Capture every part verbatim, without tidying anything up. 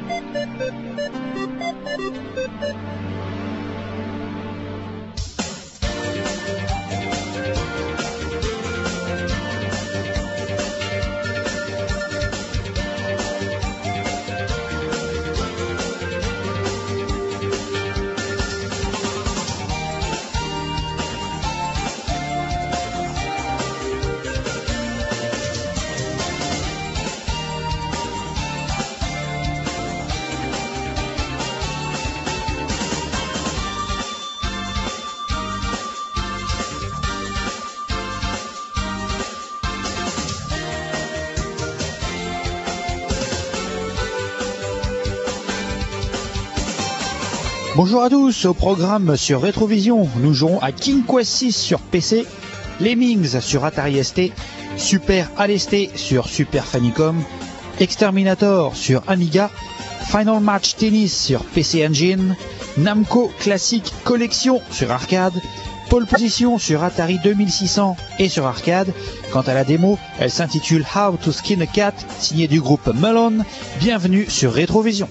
Bonjour à tous, au programme sur Rétrovision, nous jouerons à King Quest six sur P C, Lemmings sur Atari S T, Super Aleste sur Super Famicom, Exterminator sur Amiga, Final Match Tennis sur P C Engine, Namco Classic Collection sur arcade, Pole Position sur Atari deux mille six cents et sur arcade. Quant à la démo, elle s'intitule How to Skin a Cat, signée du groupe Malone. Bienvenue sur Rétrovision.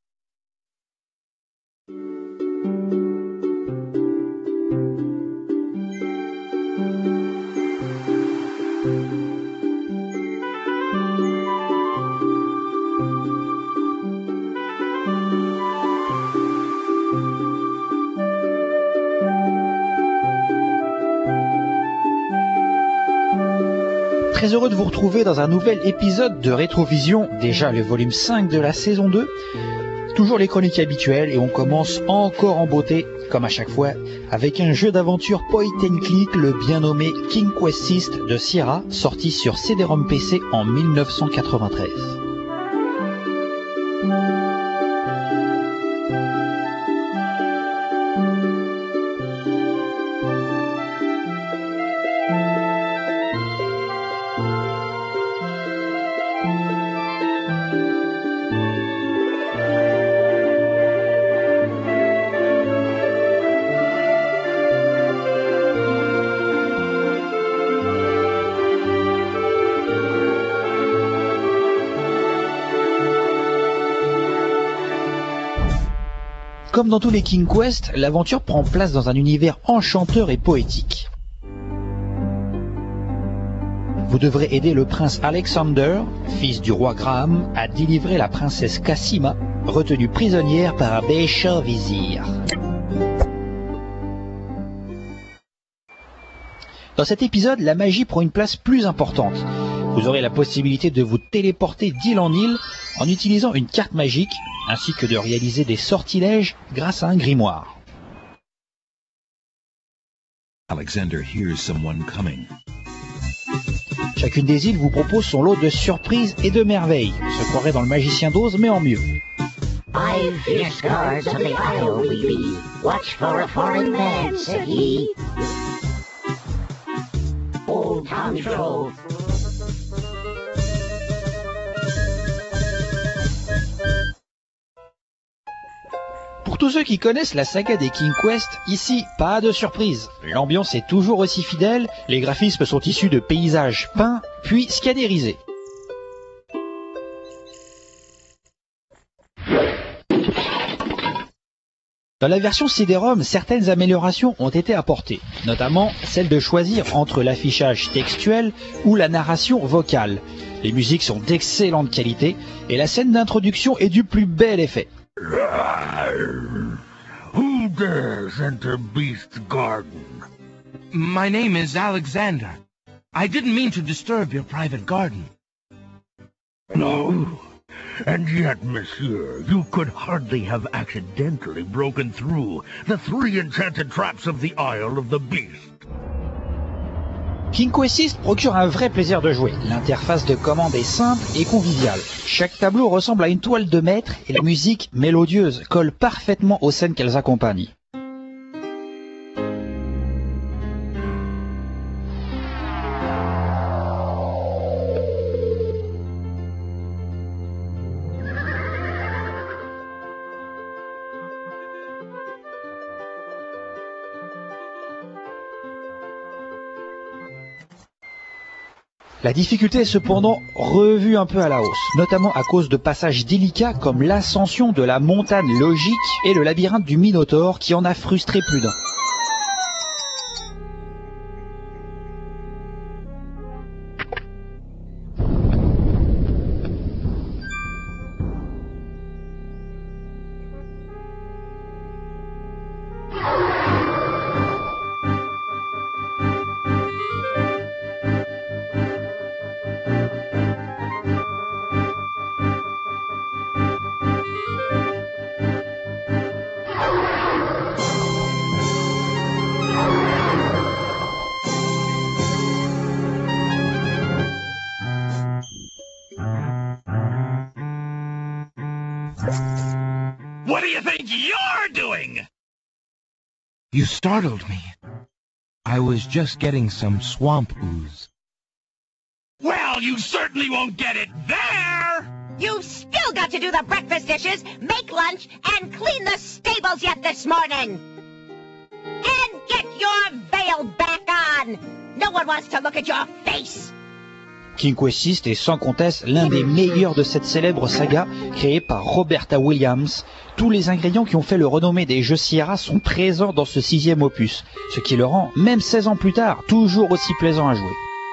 Très heureux de vous retrouver dans un nouvel épisode de Rétrovision, déjà le volume cinq de la saison deux. Toujours les chroniques habituelles et on commence encore en beauté, comme à chaque fois, avec un jeu d'aventure point and click, le bien nommé King Quest six de Sierra, sorti sur C D-ROM P C en mille neuf cent quatre-vingt-treize. Comme dans tous les King Quest, l'aventure prend place dans un univers enchanteur et poétique. Vous devrez aider le prince Alexander, fils du roi Graham, à délivrer la princesse Cassima, retenue prisonnière par un Bécha vizir. Dans cet épisode, la magie prend une place plus importante. Vous aurez la possibilité de vous téléporter d'île en île en utilisant une carte magique, ainsi que de réaliser des sortilèges grâce à un grimoire. Alexander hears someone coming. Chacune des îles vous propose son lot de surprises et de merveilles. On se croirait dans le Magicien d'Oz, mais en mieux. Five fierce guards of the isle we be. Watch for a foreign man, said he. Old Tom Trove. Pour tous ceux qui connaissent la saga des King Quest, ici, pas de surprise. L'ambiance est toujours aussi fidèle, les graphismes sont issus de paysages peints, puis scannérisés. Dans la version C D-ROM, certaines améliorations ont été apportées, notamment celle de choisir entre l'affichage textuel ou la narration vocale. Les musiques sont d'excellente qualité et la scène d'introduction est du plus bel effet. Who dares enter Beast's garden? My name is Alexander. I didn't mean to disturb your private garden. No. And yet, monsieur, you could hardly have accidentally broken through the three enchanted traps of the Isle of the Beast. King Quest six procure un vrai plaisir de jouer. L'interface de commande est simple et conviviale. Chaque tableau ressemble à une toile de maître et la musique mélodieuse colle parfaitement aux scènes qu'elles accompagnent. La difficulté est cependant revue un peu à la hausse, notamment à cause de passages délicats comme l'ascension de la montagne logique et le labyrinthe du Minotaure qui en a frustré plus d'un. What do you think you're doing? You startled me. I was just getting some swamp ooze. Well, you certainly won't get it there! You've still got to do the breakfast dishes, make lunch, and clean the stables yet this morning! And get your veil back on! No one wants to look at your face! King Quest six est sans conteste l'un des meilleurs de cette célèbre saga créée par Roberta Williams. Tous les ingrédients qui ont fait le renommé des jeux Sierra sont présents dans ce sixième opus, ce qui le rend, même seize ans plus tard, toujours aussi plaisant à jouer.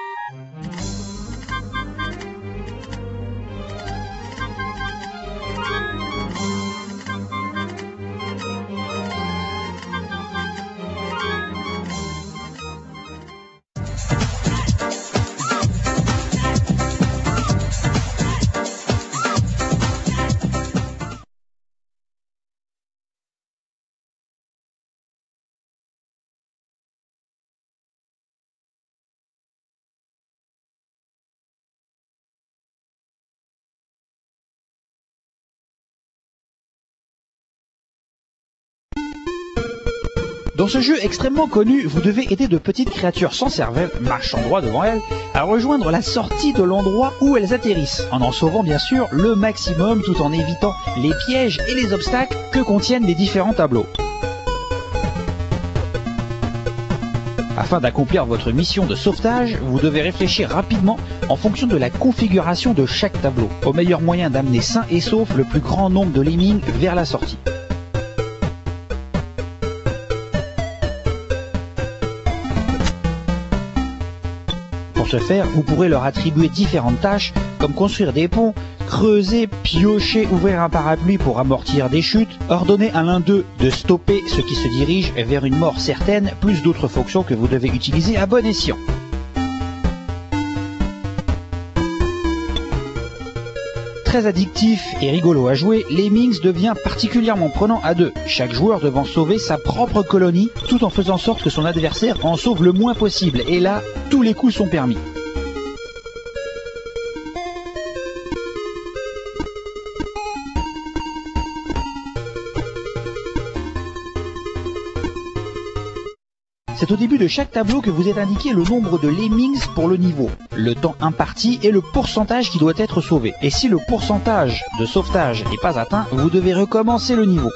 Dans ce jeu extrêmement connu, vous devez aider de petites créatures sans cervelle, marchant droit devant elles, à rejoindre la sortie de l'endroit où elles atterrissent, en en sauvant bien sûr le maximum tout en évitant les pièges et les obstacles que contiennent les différents tableaux. Afin d'accomplir votre mission de sauvetage, vous devez réfléchir rapidement en fonction de la configuration de chaque tableau, au meilleur moyen d'amener sain et sauf le plus grand nombre de lemmings vers la sortie. Pour ce faire, vous pourrez leur attribuer différentes tâches, comme construire des ponts, creuser, piocher, ouvrir un parapluie pour amortir des chutes, ordonner à l'un d'eux de stopper ce qui se dirige vers une mort certaine, plus d'autres fonctions que vous devez utiliser à bon escient. Très addictif et rigolo à jouer, Lemmings devient particulièrement prenant à deux, chaque joueur devant sauver sa propre colonie, tout en faisant en sorte que son adversaire en sauve le moins possible, et là, tous les coups sont permis. C'est au début de chaque tableau que vous est indiqué le nombre de lemmings pour le niveau, le temps imparti et le pourcentage qui doit être sauvé. Et si le pourcentage de sauvetage n'est pas atteint, vous devez recommencer le niveau.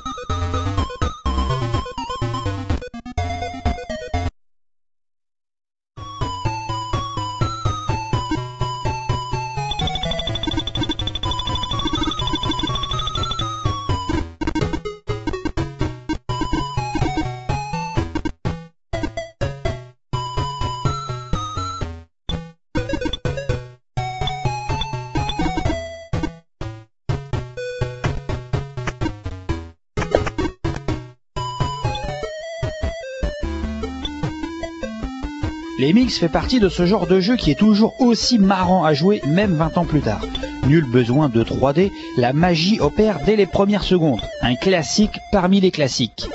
Lemmings fait partie de ce genre de jeu qui est toujours aussi marrant à jouer, même vingt ans plus tard. Nul besoin de trois D, la magie opère dès les premières secondes. Un classique parmi les classiques.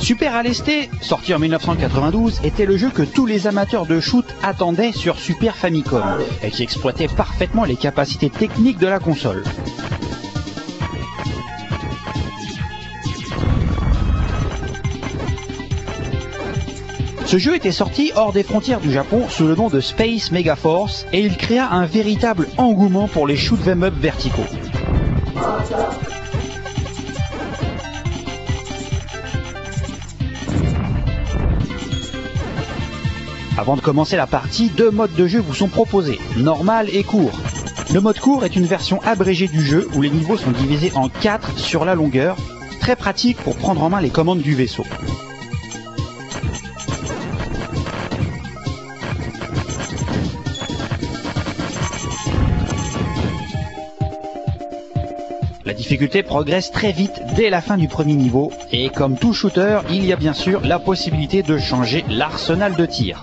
Super Aleste, sorti en mille neuf cent quatre-vingt-douze, était le jeu que tous les amateurs de shoot attendaient sur Super Famicom, et qui exploitait parfaitement les capacités techniques de la console. Ce jeu était sorti hors des frontières du Japon sous le nom de Space Megaforce, et il créa un véritable engouement pour les shoot 'em up verticaux. Avant de commencer la partie, deux modes de jeu vous sont proposés, normal et court. Le mode court est une version abrégée du jeu où les niveaux sont divisés en quatre sur la longueur, très pratique pour prendre en main les commandes du vaisseau. La difficulté progresse très vite dès la fin du premier niveau, et comme tout shooter, il y a bien sûr la possibilité de changer l'arsenal de tir.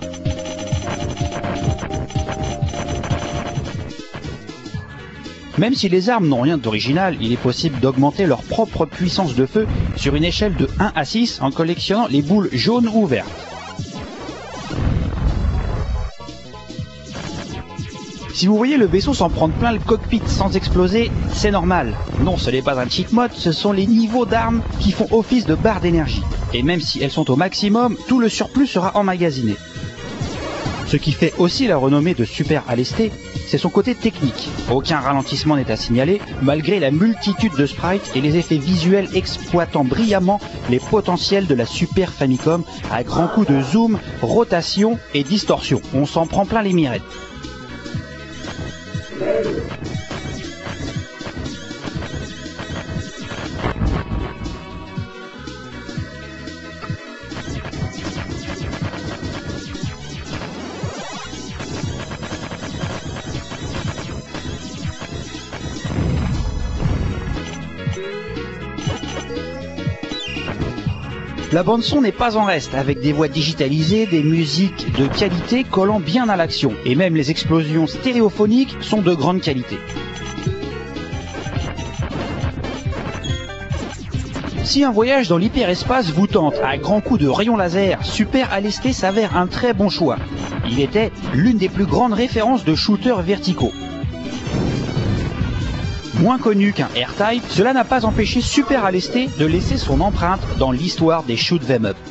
Même si les armes n'ont rien d'original, il est possible d'augmenter leur propre puissance de feu sur une échelle de un à six en collectionnant les boules jaunes ou vertes. Si vous voyez le vaisseau s'en prendre plein le cockpit sans exploser, c'est normal. Non, ce n'est pas un cheat mode, ce sont les niveaux d'armes qui font office de barre d'énergie. Et même si elles sont au maximum, tout le surplus sera emmagasiné. Ce qui fait aussi la renommée de Super Aleste, c'est son côté technique. Aucun ralentissement n'est à signaler, malgré la multitude de sprites et les effets visuels exploitant brillamment les potentiels de la Super Famicom à grands coups de zoom, rotation et distorsion. On s'en prend plein les mirettes. La bande-son n'est pas en reste, avec des voix digitalisées, des musiques de qualité collant bien à l'action, et même les explosions stéréophoniques sont de grande qualité. Si un voyage dans l'hyperespace vous tente à grands coups de rayons laser, Super Aleste s'avère un très bon choix. Il était l'une des plus grandes références de shooters verticaux. Moins connu qu'un R-Type, cela n'a pas empêché Super Aleste de laisser son empreinte dans l'histoire des shoot 'em up.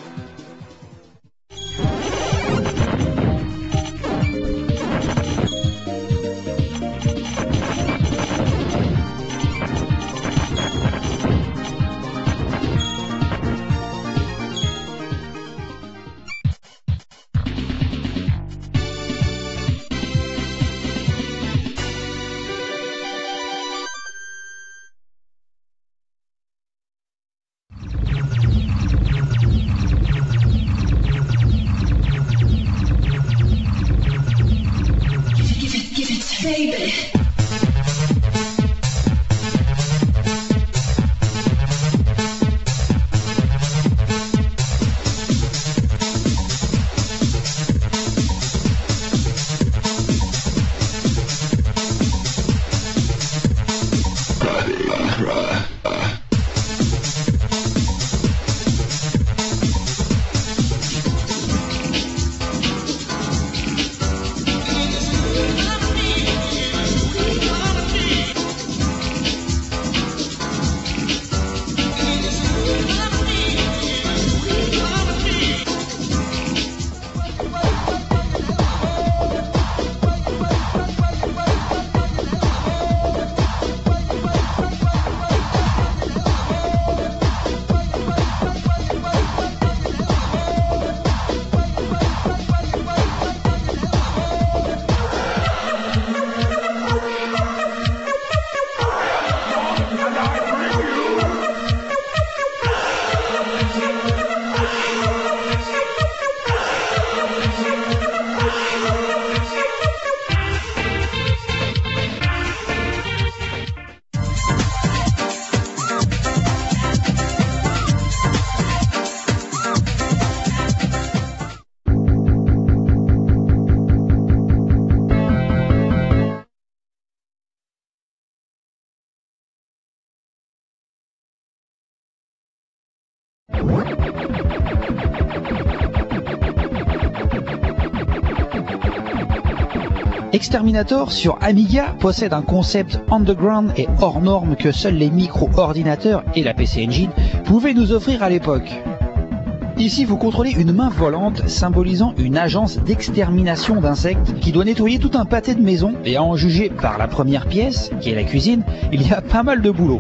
Exterminator sur Amiga possède un concept underground et hors norme que seuls les micro-ordinateurs et la P C Engine pouvaient nous offrir à l'époque. Ici, vous contrôlez une main volante symbolisant une agence d'extermination d'insectes qui doit nettoyer tout un pâté de maison, et à en juger par la première pièce, qui est la cuisine, il y a pas mal de boulot.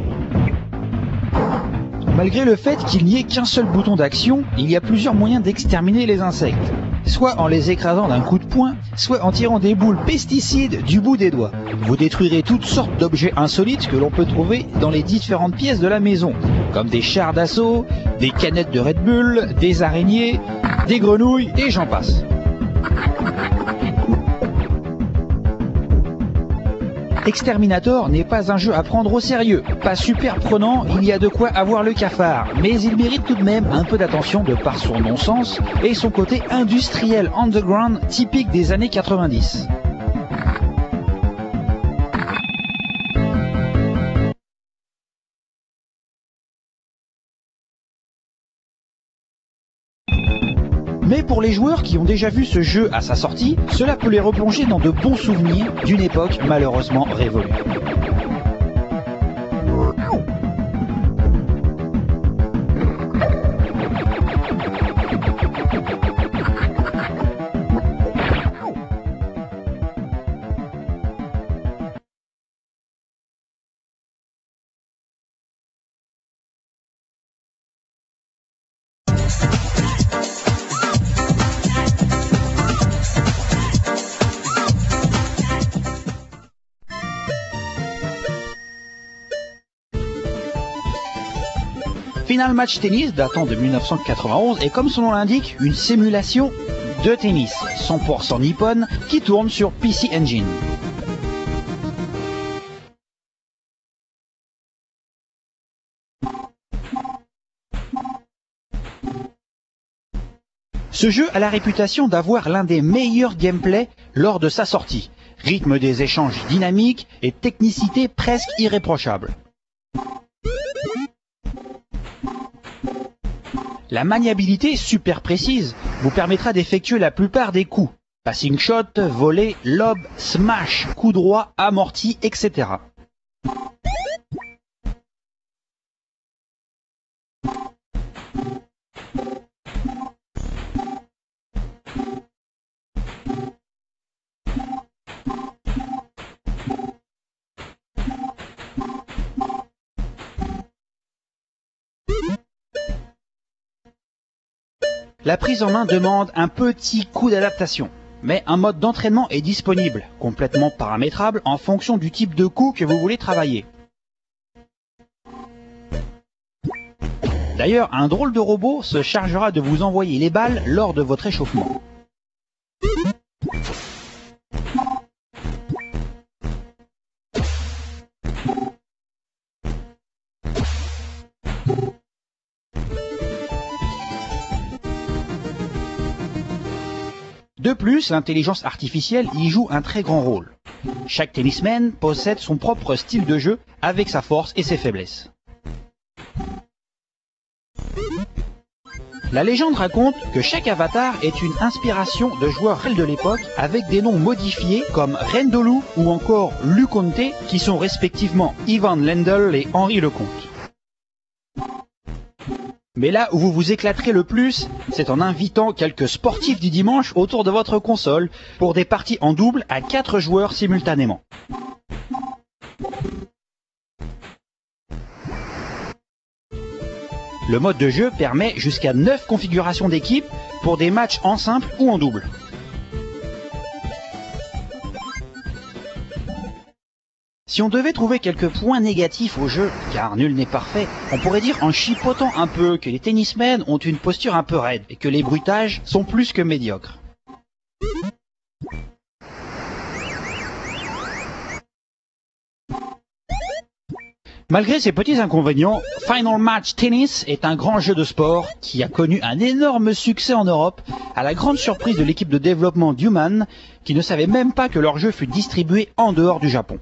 Malgré le fait qu'il n'y ait qu'un seul bouton d'action, il y a plusieurs moyens d'exterminer les insectes. Soit en les écrasant d'un coup de poing, soit en tirant des boules pesticides du bout des doigts. Vous détruirez toutes sortes d'objets insolites que l'on peut trouver dans les différentes pièces de la maison, comme des chars d'assaut, des canettes de Red Bull, des araignées, des grenouilles, et j'en passe. Exterminator n'est pas un jeu à prendre au sérieux, pas super prenant, il y a de quoi avoir le cafard, mais il mérite tout de même un peu d'attention de par son non-sens et son côté industriel underground typique des années quatre-vingt-dix. Mais pour les joueurs qui ont déjà vu ce jeu à sa sortie, cela peut les replonger dans de bons souvenirs d'une époque malheureusement révolue. Final Match Tennis, datant de mille neuf cent quatre-vingt-onze, est comme son nom l'indique, une simulation de tennis, cent pour cent nippone, qui tourne sur P C Engine. Ce jeu a la réputation d'avoir l'un des meilleurs gameplays lors de sa sortie, rythme des échanges dynamiques et technicité presque irréprochable. La maniabilité super précise vous permettra d'effectuer la plupart des coups. Passing shot, volley, lob, smash, coup droit, amorti, et cetera. La prise en main demande un petit coup d'adaptation, mais un mode d'entraînement est disponible, complètement paramétrable en fonction du type de coup que vous voulez travailler. D'ailleurs, un drôle de robot se chargera de vous envoyer les balles lors de votre échauffement. De plus, l'intelligence artificielle y joue un très grand rôle. Chaque tennisman possède son propre style de jeu avec sa force et ses faiblesses. La légende raconte que chaque avatar est une inspiration de joueurs réels de l'époque avec des noms modifiés comme Rendolo ou encore Luconte qui sont respectivement Ivan Lendl et Henri Lecomte. Mais là où vous vous éclaterez le plus, c'est en invitant quelques sportifs du dimanche autour de votre console pour des parties en double à quatre joueurs simultanément. Le mode de jeu permet jusqu'à neuf configurations d'équipe pour des matchs en simple ou en double. Si on devait trouver quelques points négatifs au jeu, car nul n'est parfait, on pourrait dire en chipotant un peu que les tennismen ont une posture un peu raide et que les bruitages sont plus que médiocres. Malgré ces petits inconvénients, Final Match Tennis est un grand jeu de sport qui a connu un énorme succès en Europe, à la grande surprise de l'équipe de développement d'Human, qui ne savait même pas que leur jeu fut distribué en dehors du Japon.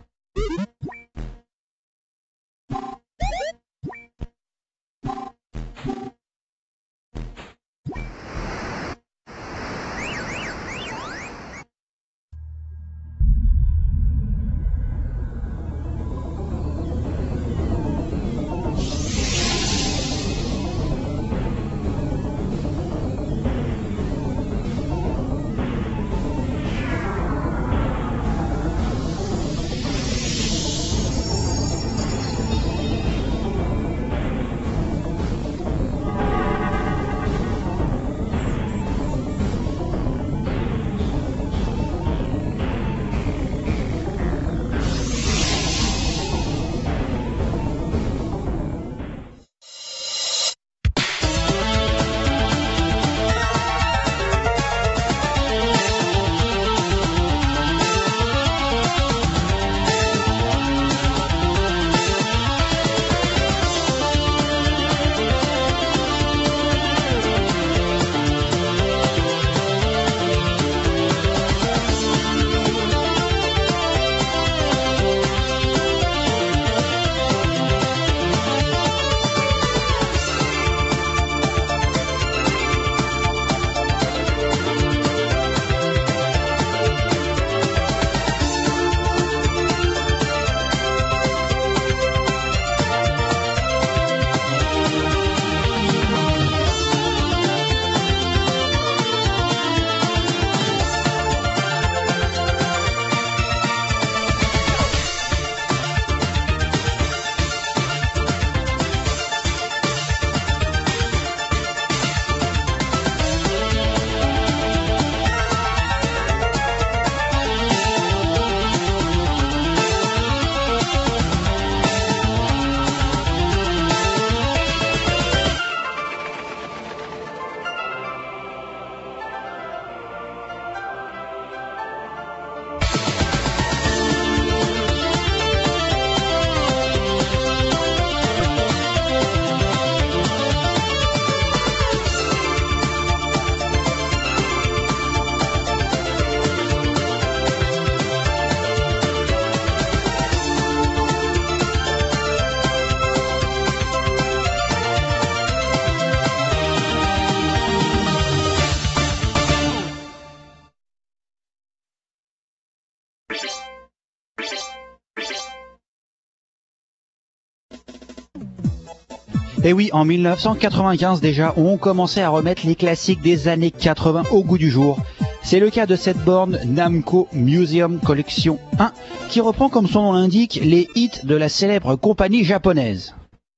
Et oui, en mille neuf cent quatre-vingt-quinze déjà, on commençait à remettre les classiques des années quatre-vingts au goût du jour. C'est le cas de cette borne Namco Museum Collection un qui reprend comme son nom l'indique les hits de la célèbre compagnie japonaise.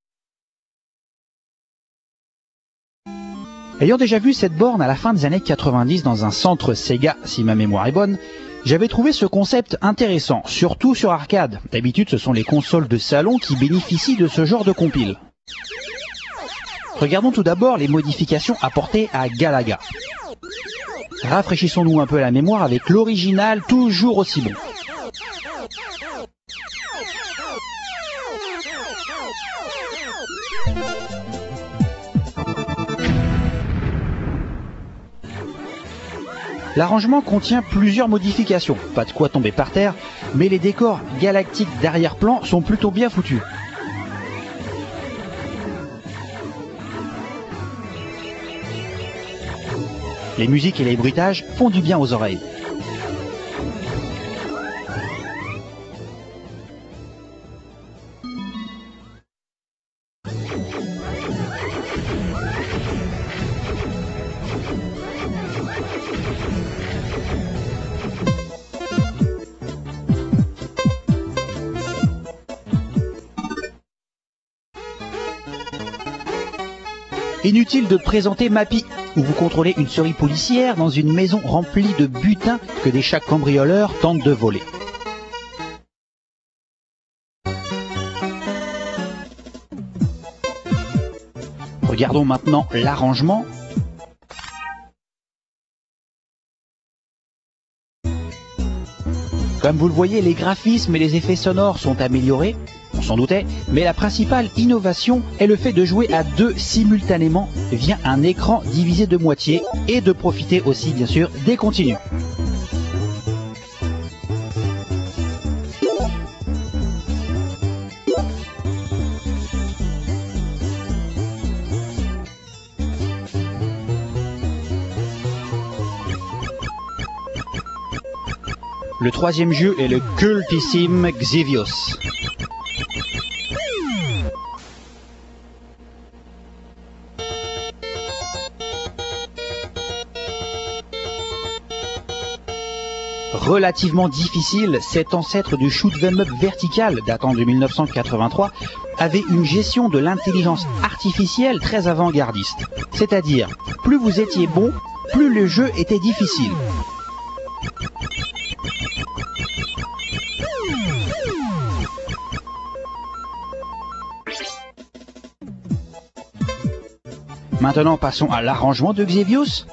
Ayant déjà vu cette borne à la fin des années quatre-vingt-dix dans un centre Sega, si ma mémoire est bonne, j'avais trouvé ce concept intéressant, surtout sur arcade. D'habitude, ce sont les consoles de salon qui bénéficient de ce genre de compile. Regardons tout d'abord les modifications apportées à Galaga. Rafraîchissons-nous un peu la mémoire avec l'original toujours aussi bon. L'arrangement contient plusieurs modifications, pas de quoi tomber par terre, mais les décors galactiques d'arrière-plan sont plutôt bien foutus. Les musiques et les bruitages font du bien aux oreilles. Inutile de présenter Mappy, où vous contrôlez une série policière dans une maison remplie de butin que des chats cambrioleurs tentent de voler. Regardons maintenant l'arrangement. Comme vous le voyez, les graphismes et les effets sonores sont améliorés, on s'en doutait, mais la principale innovation est le fait de jouer à deux simultanément via un écran divisé de moitié et de profiter aussi bien sûr des continues. Le troisième jeu est le cultissime Xevious. Relativement difficile, cet ancêtre du shoot 'em up vertical datant de mille neuf cent quatre-vingt-trois avait une gestion de l'intelligence artificielle très avant-gardiste. C'est-à-dire, plus vous étiez bon, plus le jeu était difficile. Maintenant passons à l'arrangement de Xevious.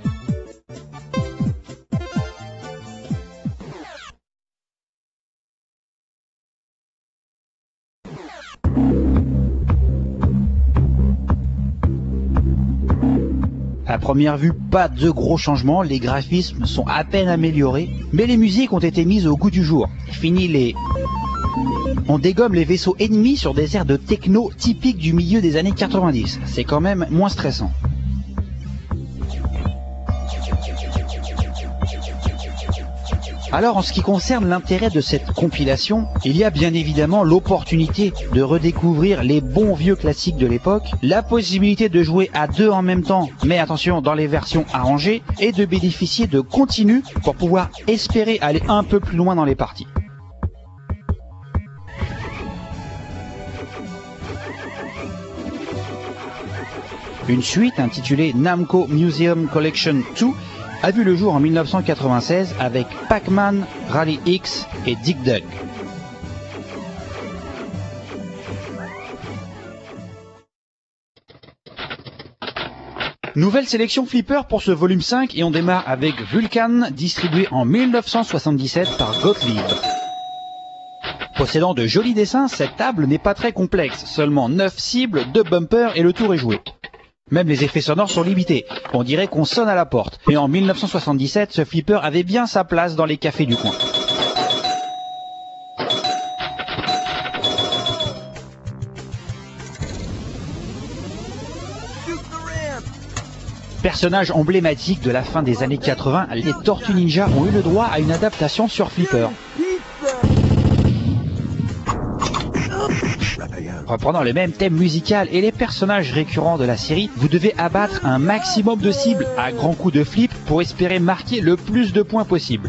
À première vue, pas de gros changements, les graphismes sont à peine améliorés, mais les musiques ont été mises au goût du jour. Fini les... On dégomme les vaisseaux ennemis sur des airs de techno typiques du milieu des années quatre-vingt-dix. C'est quand même moins stressant. Alors en ce qui concerne l'intérêt de cette compilation, il y a bien évidemment l'opportunité de redécouvrir les bons vieux classiques de l'époque, la possibilité de jouer à deux en même temps, mais attention dans les versions arrangées, et de bénéficier de continues pour pouvoir espérer aller un peu plus loin dans les parties. Une suite intitulée Namco Museum Collection deux a vu le jour en mille neuf cent quatre-vingt-seize avec Pac-Man, Rally X et Dig Dug. Nouvelle sélection flipper pour ce volume cinq et on démarre avec Vulcan, distribué en mille neuf cent soixante-dix-sept par Gottlieb. Possédant de jolis dessins, cette table n'est pas très complexe, seulement neuf cibles, deux bumpers et le tour est joué. Même les effets sonores sont limités, on dirait qu'on sonne à la porte. Et en mille neuf cent soixante-dix-sept, ce flipper avait bien sa place dans les cafés du coin. Personnage emblématique de la fin des années quatre-vingts, les Tortues Ninja ont eu le droit à une adaptation sur flipper. Raphaël, reprenant le même thème musical et les personnages récurrents de la série, vous devez abattre un maximum de cibles à grands coups de flip pour espérer marquer le plus de points possible.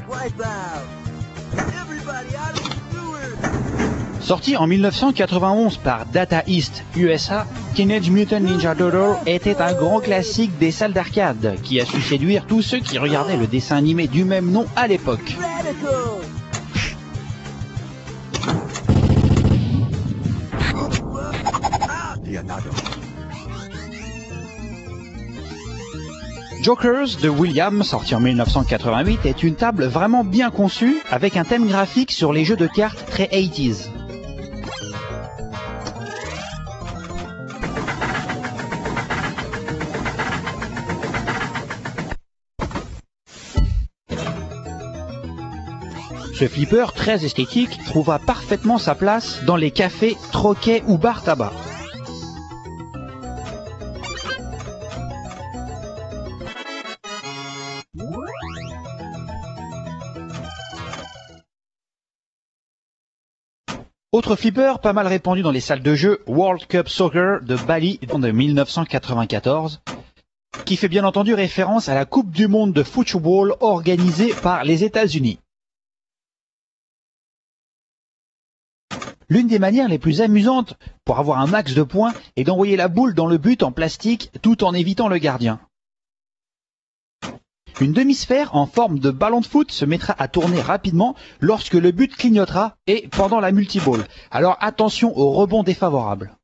Sorti en mille neuf cent quatre-vingt-onze par Data East U S A, Teenage Mutant Ninja Turtles était un grand classique des salles d'arcade qui a su séduire tous ceux qui regardaient le dessin animé du même nom à l'époque. Jokers de Williams, sorti en mille neuf cent quatre-vingt-huit, est une table vraiment bien conçue avec un thème graphique sur les jeux de cartes très eighties. Ce flipper très esthétique trouva parfaitement sa place dans les cafés, troquets ou bars tabac. Autre flipper pas mal répandu dans les salles de jeu, World Cup Soccer de Bali de mille neuf cent quatre-vingt-quatorze, qui fait bien entendu référence à la Coupe du Monde de football organisée par les États-Unis. L'une des manières les plus amusantes pour avoir un max de points est d'envoyer la boule dans le but en plastique tout en évitant le gardien. Une demi-sphère en forme de ballon de foot se mettra à tourner rapidement lorsque le but clignotera et pendant la multiball. Alors attention aux rebonds défavorables.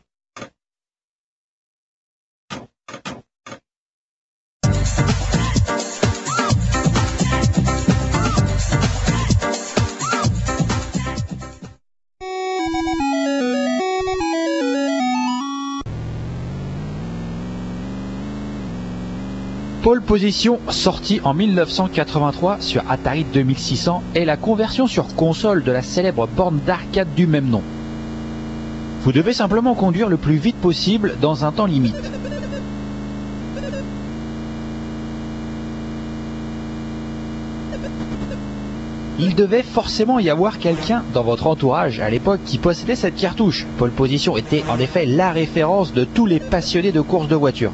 Pole Position, sorti en mille neuf cent quatre-vingt-trois sur Atari deux mille six cents, est la conversion sur console de la célèbre borne d'arcade du même nom. Vous devez simplement conduire le plus vite possible dans un temps limite. Il devait forcément y avoir quelqu'un dans votre entourage à l'époque qui possédait cette cartouche. Pole Position était en effet la référence de tous les passionnés de courses de voitures.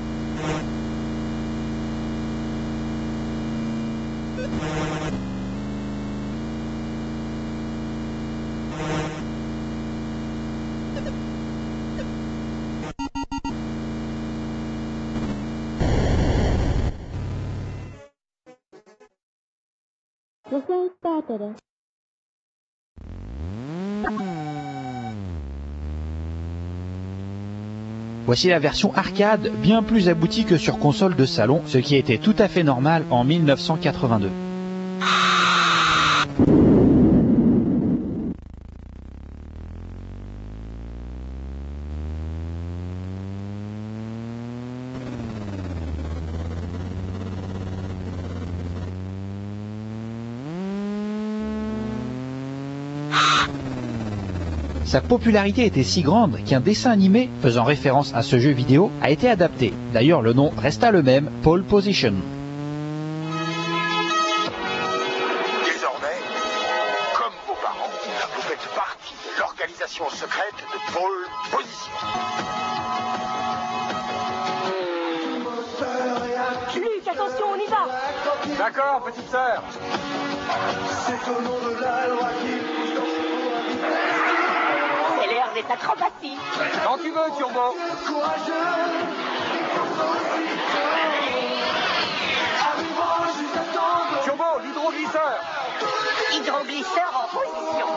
Voici la version arcade, bien plus aboutie que sur console de salon, ce qui était tout à fait normal en mille neuf cent quatre-vingt-deux. Sa popularité était si grande qu'un dessin animé faisant référence à ce jeu vidéo a été adapté. D'ailleurs, le nom resta le même, Pole Position. Désormais, comme vos parents, vous faites partie de l'organisation secrète de Pole Position. Luc, attention, on y va! D'accord, petite sœur. C'est au nom de la loi qui pousse dans C'est l'heure des acrobaties. Quand tu veux, Turbo. courageux. Arrivons juste à temps. Turbo, l'hydroglisseur. Hydroglisseur en position.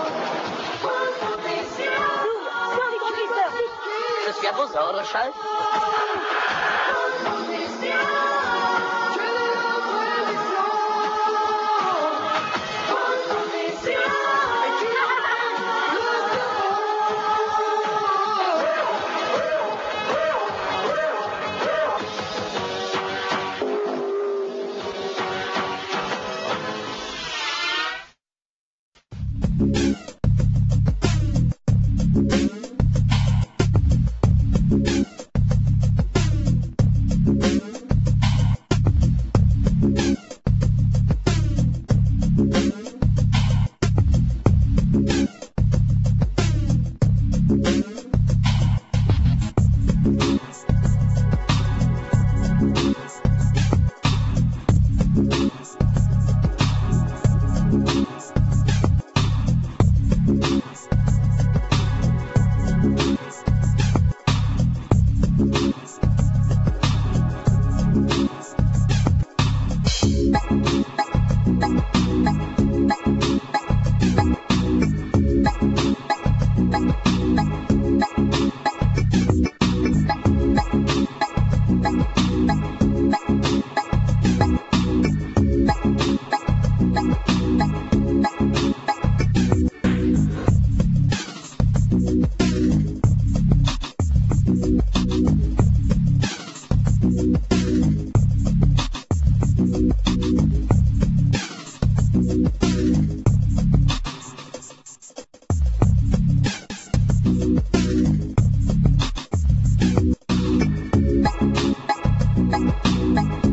Nous, sur l'hydroglisseur. Je suis à vos ordres, chef. Thank you. Thank you.